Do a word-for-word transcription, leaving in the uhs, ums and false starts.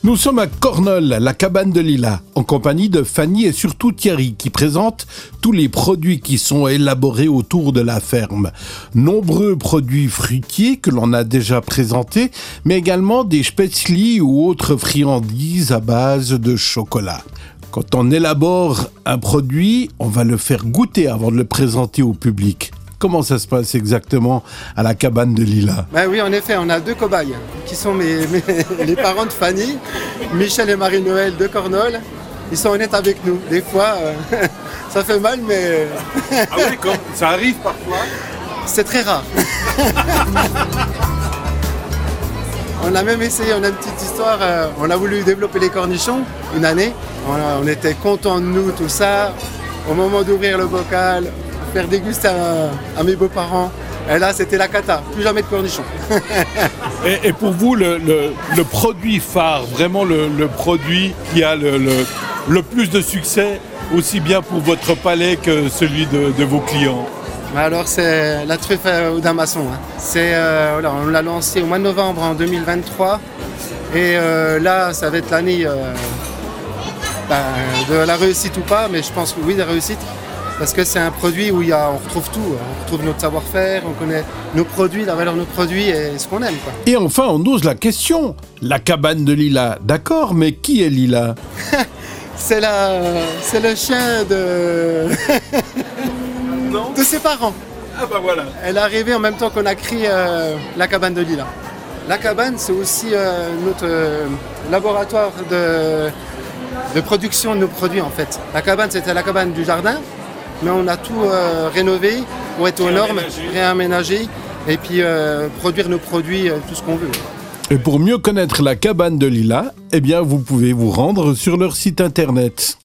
Nous sommes à Cornol, la cabane de Lila, en compagnie de Fanny et surtout Thierry, qui présentent tous les produits qui sont élaborés autour de la ferme. Nombreux produits fruitiers que l'on a déjà présentés, mais également des spätzli ou autres friandises à base de chocolat. Quand on élabore un produit, on va le faire goûter avant de le présenter au public. Comment ça se passe exactement à la cabane de Lila ? Ben oui, en effet, on a deux cobayes qui sont mes, mes, les parents de Fanny, Michel et Marie-Noël de Cornol. Ils sont honnêtes avec nous. Des fois, euh, ça fait mal, mais... Ah oui, comme ça arrive parfois ? C'est très rare. On a même essayé, on a une petite histoire, euh, on a voulu développer les cornichons une année. On, a, on était contents de nous, tout ça. Au moment d'ouvrir le bocal, faire déguster à, à mes beaux-parents, et là c'était la cata, plus jamais de cornichons. et, et pour vous, le, le, le produit phare, vraiment le, le produit qui a le, le, le plus de succès, aussi bien pour votre palais que celui de, de vos clients ? Alors c'est la truffe au damasson. Hein. C'est, euh, voilà, on l'a lancé au mois de novembre en deux mille vingt-trois et euh, là ça va être l'année euh, ben, de la réussite ou pas, mais je pense que oui, de la réussite. Parce que c'est un produit où il y a, on retrouve tout, on retrouve notre savoir-faire, on connaît nos produits, la valeur de nos produits et ce qu'on aime, quoi. Et enfin, on ose la question. La cabane de Lila, d'accord, mais qui est Lila ? c'est, la, c'est le chien de... Non. de ses parents. Ah bah voilà. Elle est arrivée en même temps qu'on a créé euh, la cabane de Lila. La cabane, c'est aussi euh, notre euh, laboratoire de, de production de nos produits, en fait. La cabane, c'était la cabane du jardin. Mais on a tout euh, rénové pour être aux normes, réaménagé et puis euh, produire nos produits, euh, tout ce qu'on veut. Et pour mieux connaître la cabane de Lila, eh bien vous pouvez vous rendre sur leur site internet.